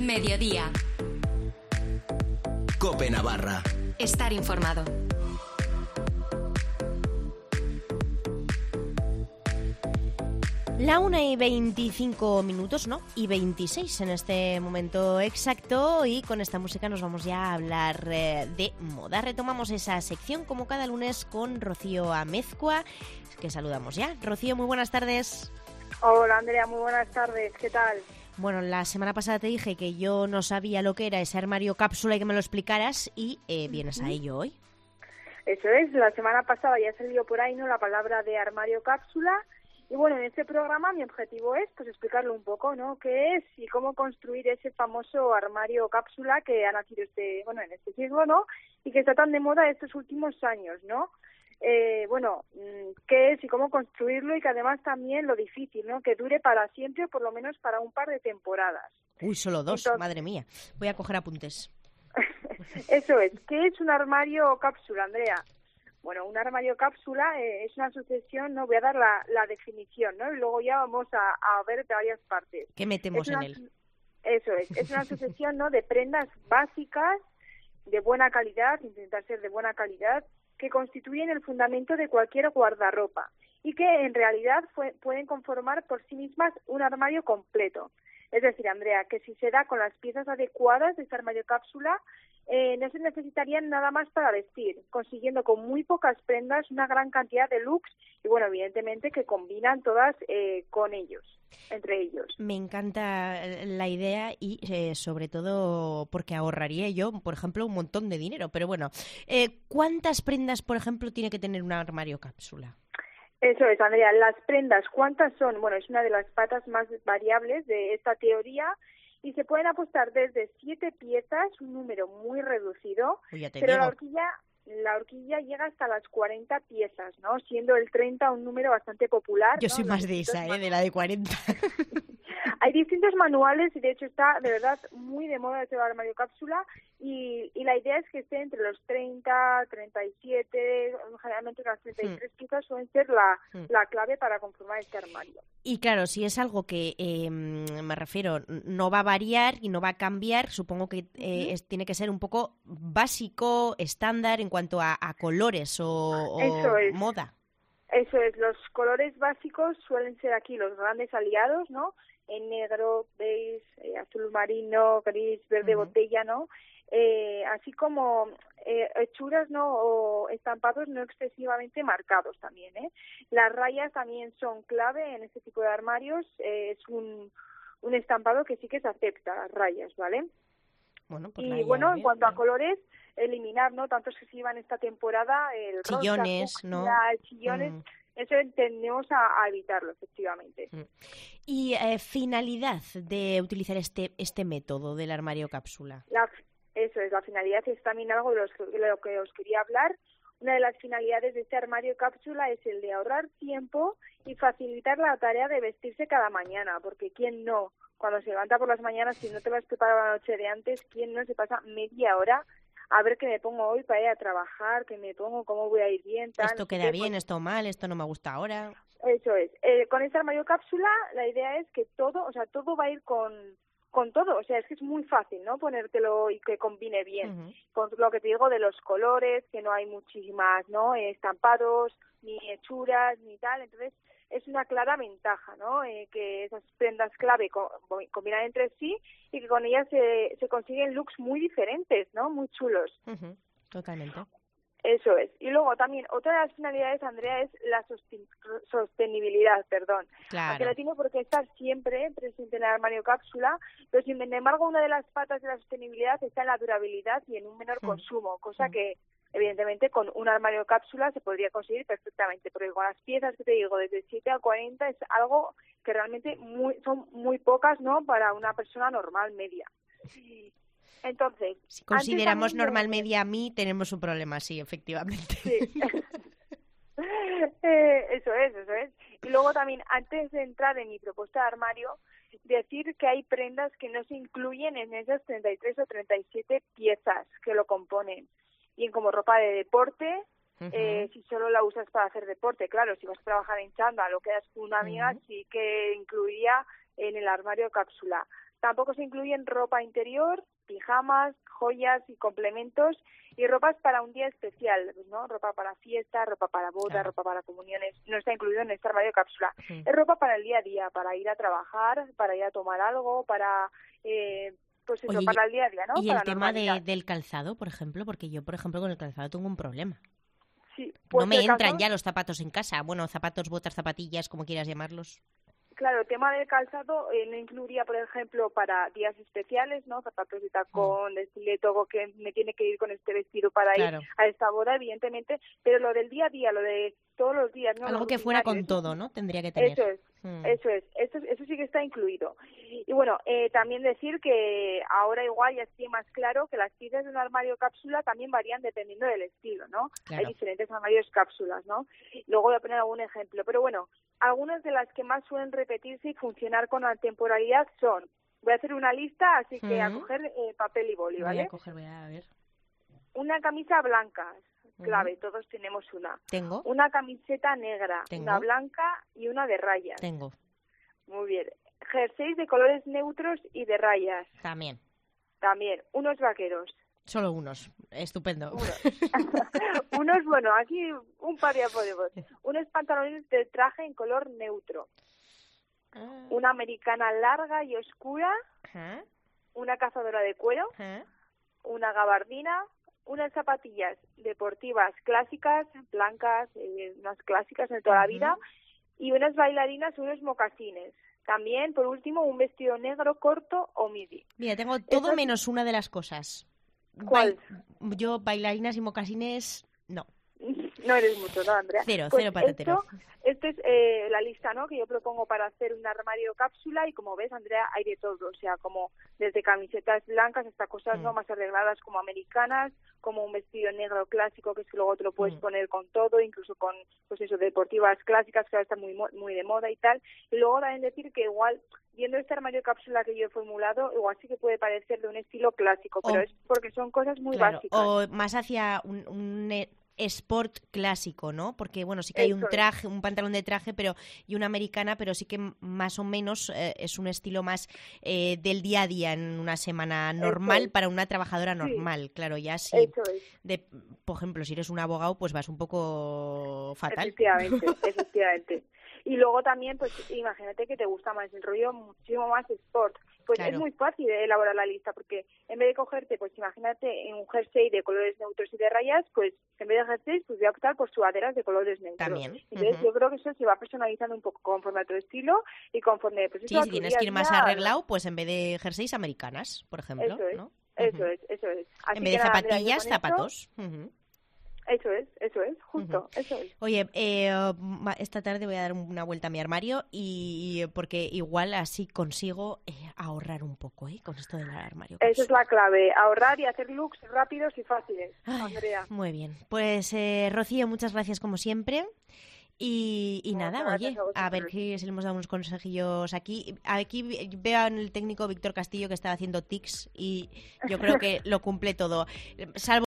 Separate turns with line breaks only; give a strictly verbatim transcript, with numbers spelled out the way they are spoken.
Mediodía.
COPE Navarra.
Estar informado.
La una y veinticinco minutos, ¿no? Y veintiséis en este momento exacto. Y con esta música nos vamos ya a hablar eh, de moda. Retomamos esa sección como cada lunes con Rocío Amezcua, que saludamos ya. Rocío, muy buenas tardes.
Hola Andrea, muy buenas tardes. ¿Qué tal?
Bueno, la semana pasada te dije que yo no sabía lo que era ese armario cápsula y que me lo explicaras y eh, vienes a ello hoy.
Eso es, la semana pasada ya salió por ahí, ¿no?, la palabra de armario cápsula. Y bueno, en este programa mi objetivo es pues explicarlo un poco, ¿no?, qué es y cómo construir ese famoso armario cápsula que ha nacido este, bueno, en este siglo, ¿no?, y que está tan de moda estos últimos años, ¿no? Eh, bueno, qué es y cómo construirlo, y que además también lo difícil, ¿no?, que dure para siempre o por lo menos para un par de temporadas.
Uy, solo dos,
Entonces,
madre mía. Voy a coger apuntes.
Eso es. ¿Qué es un armario cápsula, Andrea? Bueno, un armario cápsula eh, es una sucesión, no voy a dar la, la definición, ¿no? Y luego ya vamos a, a ver varias partes.
¿Qué metemos
una,
en él?
Eso es. Es una sucesión, ¿no?, de prendas básicas de buena calidad, intentar ser de buena calidad, que constituyen el fundamento de cualquier guardarropa y que en realidad fue, pueden conformar por sí mismas un armario completo. Es decir, Andrea, que si se da con las piezas adecuadas de este armario cápsula, eh, no se necesitarían nada más para vestir, consiguiendo con muy pocas prendas una gran cantidad de looks y, bueno, evidentemente que combinan todas eh, con ellos, entre ellos.
Me encanta la idea y eh, sobre todo porque ahorraría yo, por ejemplo, un montón de dinero. Pero bueno, eh, ¿cuántas prendas, por ejemplo, tiene que tener un armario cápsula?
Eso es, Andrea. Las prendas, ¿cuántas son? Bueno, es una de las patas más variables de esta teoría y se pueden apostar desde siete piezas, un número muy reducido,
Uy, ya te
pero
digo.
la horquilla, la horquilla llega hasta las cuarenta piezas, ¿no? Siendo el treinta un número bastante popular.
Yo
¿no?
soy
Los
más de esa, ¿eh? De la de cuarenta.
Hay distintos manuales y de hecho está de verdad muy de moda este armario cápsula y, y la idea es que esté entre los treinta, treinta y siete, generalmente las treinta y tres piezas suelen ser la,
Hmm.
la clave para conformar este armario.
Y claro, si es algo que, eh, me refiero, no va a variar y no va a cambiar, supongo que eh,
Uh-huh.
es, tiene que ser un poco básico, estándar en cuanto a, a colores o, o
Eso es.
moda.
Eso es, los colores básicos suelen ser aquí los grandes aliados, ¿no? En negro, beige, eh, azul marino, gris, verde
Uh-huh.
botella, ¿no? Eh, así como eh, hechuras, ¿no?, o estampados no excesivamente marcados también, ¿eh? Las rayas también son clave en este tipo de armarios. Eh, es un, un estampado que sí que se acepta, las rayas, ¿vale?
Bueno, pues
Y
la
bueno, en
bien,
cuanto a
bien.
colores, eliminar, ¿no?, tantos que se llevan esta temporada, el
Chillones,
rosa,
¿no?
fucsia, chillones,
Mm.
eso tendemos a, a evitarlo, efectivamente.
Mm. Y eh, finalidad de utilizar este este método del armario cápsula.
La, eso es, la finalidad es también algo de, los, de lo que os quería hablar. Una de las finalidades de este armario cápsula es el de ahorrar tiempo y facilitar la tarea de vestirse cada mañana, porque ¿quién no? Cuando se levanta por las mañanas, si no te lo has preparado la noche de antes, ¿quién no se pasa media hora a ver qué me pongo hoy para ir a trabajar, qué me pongo, cómo voy a ir bien, tal?
Esto
no sé
queda
qué?
bien,
Pues,
esto mal, esto no me gusta ahora.
eso es. Eh, con este armario cápsula, la idea es que todo, o sea, todo va a ir con, con todo. O sea, es que es muy fácil, ¿no?, ponértelo y que combine bien.
Uh-huh.
Con lo que te digo de los colores, que no hay muchísimas, ¿no?, eh, estampados, ni hechuras, ni tal. Entonces, es una clara ventaja, ¿no?, eh, que esas prendas clave co- combinan entre sí y que con ellas se, se consiguen looks muy diferentes, ¿no?, muy chulos.
Uh-huh. Totalmente.
Eso es. Y luego también, otra de las finalidades, Andrea, es la sosten- sostenibilidad, perdón.
Claro.
Aunque no tiene por qué estar siempre presente en el armario cápsula, pero sin embargo una de las patas de la sostenibilidad está en la durabilidad y en un menor
Mm.
consumo, cosa
Mm.
que evidentemente con un armario cápsula se podría conseguir perfectamente, porque con las piezas que te digo, desde siete a cuarenta, es algo que realmente muy, son muy pocas, ¿no?, para una persona normal, media. Entonces,
Si consideramos
antes también
normal
de-
media a mí, tenemos un problema, sí, efectivamente.
Sí. eh, eso es, eso es. Y luego también, antes de entrar en mi propuesta de armario, decir que hay prendas que no se incluyen en esas treinta y tres o treinta y siete piezas que lo componen. Bien como ropa de deporte,
Uh-huh.
eh, si solo la usas para hacer deporte, claro, si vas a trabajar en chándal o quedas con una amiga,
Uh-huh.
sí que incluiría en el armario cápsula. Tampoco se incluyen ropa interior, pijamas, joyas y complementos y ropas para un día especial, ¿no? Ropa para fiesta, ropa para boda,
Claro.
ropa para comuniones. No está incluido en este armario cápsula.
Sí.
Es ropa para el día a día, para ir a trabajar, para ir a tomar algo, para... Eh, pues eso,
Oye,
para el día a día, ¿no?
Y
Para
el tema de,
normalidad.
del calzado, por ejemplo, porque yo, por ejemplo, con el calzado tengo un problema.
Sí, pues
no me
el
entran
calzado-
ya los zapatos en casa. Bueno, zapatos, botas, zapatillas, como quieras llamarlos.
Claro, el tema del calzado eh, no incluiría, por ejemplo, para días especiales, ¿no? Zapatos de tacón, de estileto, que me tiene que ir con este vestido para
Claro.
ir a esta boda, evidentemente, pero lo del día a día, lo de todos los días, ¿no?
Algo
Lo
que fuera con
rutinario,
todo, ¿no? Tendría que tener.
Eso es,
Mm.
eso es, eso, eso sí que está incluido. Y bueno, eh, también decir que ahora igual ya estoy más claro que las piezas de un armario cápsula también varían dependiendo del estilo, ¿no?
Claro.
Hay diferentes armarios cápsulas, ¿no? Luego voy a poner algún ejemplo, pero bueno, algunas de las que más suelen repetirse y funcionar con la temporalidad son, voy a hacer una lista, así que a
Ujú.
coger eh, papel y boli,
Voy
¿vale?
a coger, voy a ver.
Una camisa blanca,
Ujú.
clave, todos tenemos una.
Tengo,
Una camiseta negra,
Tengo.
una blanca y una de rayas.
tengo,
Muy bien. Jerseys de colores neutros y de rayas.
también.
También. Unos vaqueros.
Solo unos. Estupendo.
Unos, Unos bueno, aquí un par ya podemos. Unos pantalones de traje en color neutro.
Ah.
Una americana larga y oscura.
Ajá,
Una cazadora de cuero.
ajá.
Una gabardina. Unas zapatillas deportivas clásicas, blancas, eh, unas clásicas de toda la
Ujú.
vida. Y unas bailarinas, unos mocasines. También, por último, un vestido negro corto o midi.
Mira, tengo todo
Eso-
menos una de las cosas.
¿Cuál?
Bai- Yo, bailarinas y mocasines, no.
No eres mucho, ¿no, Andrea?
Cero,
Pues
cero patatero.
Esto, esto es eh, la lista, ¿no?, que yo propongo para hacer un armario cápsula y como ves, Andrea, hay de todo, o sea, como desde camisetas blancas hasta cosas
Mm.
no más arregladas como americanas, como un vestido negro clásico que es que luego te lo puedes
Mm.
poner con todo, incluso con, pues eso, deportivas clásicas que ahora están muy, mo- muy de moda y tal. Y luego también decir que igual, viendo este armario cápsula que yo he formulado, igual sí que puede parecer de un estilo clásico, pero
O-
es porque son cosas muy
Claro,
básicas.
o más hacia un, un, eh, sport clásico, ¿no? Porque, bueno, sí que hay un
Eso es.
traje, un pantalón de traje pero y una americana, pero sí que m- más o menos eh, es un estilo más eh, del día a día en una semana normal
es.
para una trabajadora
Sí.
normal. Claro, ya si,
Eso es.
de, por ejemplo, si eres un abogado, pues vas un poco fatal.
Efectivamente, efectivamente. Y luego también, pues imagínate que te gusta más el rollo muchísimo más sport. Pues
Claro.
es muy fácil de elaborar la lista, porque en vez de cogerte, pues imagínate en un jersey de colores neutros y de rayas, pues en vez de jerseys, pues voy a optar por sudaderas de colores neutros.
También,
Entonces
ujú.
yo creo que eso se va personalizando un poco conforme a tu estilo y conforme, pues
Sí,
eso a
si
tu
tienes
día a
que ir más
día.
arreglado, pues en vez de jerseys, americanas, por ejemplo,
Eso es,
¿no?
Eso
Ujú.
es, eso es. Así
En vez
que
de
nada, Andrea, yo
zapatillas,
con esto-
zapatos. Ujú.
Eso es, eso es, justo, eso es.
Oye, eh, ma- esta tarde voy a dar una vuelta a mi armario y porque igual así consigo eh, ahorrar un poco, ¿eh? Con esto del armario.
Esa es la clave, ahorrar y hacer looks rápidos y fáciles,
Ay,
Andrea.
muy bien. Pues eh, Rocío, muchas gracias como siempre. Y, y
Muchas
nada,
gracias
oye,
a vosotros.
a ver que si le hemos dado unos consejillos aquí. Aquí vi- veo en el técnico Víctor Castillo que estaba haciendo tics y yo creo que lo cumple todo. Salvo